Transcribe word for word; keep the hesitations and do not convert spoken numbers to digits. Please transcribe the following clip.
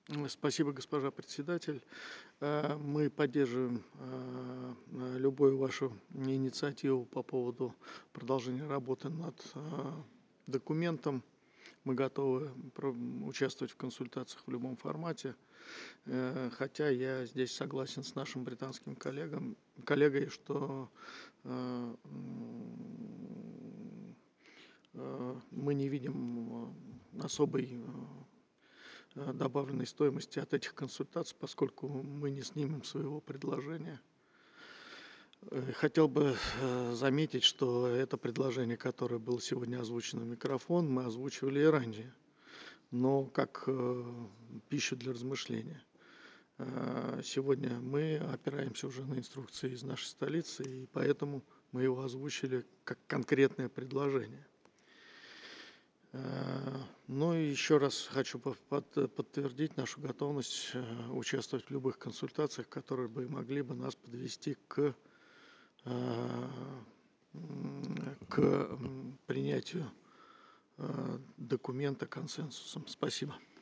М, Спасибо, госпожа председатель. Э, Мы поддерживаем э, э, любую вашу инициативу по поводу продолжения работы над э, документом. Мы готовы про- участвовать в консультациях в любом формате. Э, Хотя я здесь согласен с нашим британским коллегам, коллегой, что э, м, э, мы не видим э, особой э, э, добавленной стоимости от этих консультаций, поскольку мы не снимем своего предложения. Э, Хотел бы э, заметить, что это предложение, которое было сегодня озвучено в микрофон, мы озвучивали и ранее, но как э, пищу для размышления. Э, Сегодня мы опираемся уже на инструкции из нашей столицы, и поэтому мы его озвучили как конкретное предложение. Э, Ну и еще раз хочу пов- под- подтвердить нашу готовность э, участвовать в любых консультациях, которые бы могли бы нас подвести к, э, м, к м, принятию э, документа консенсусом. Спасибо.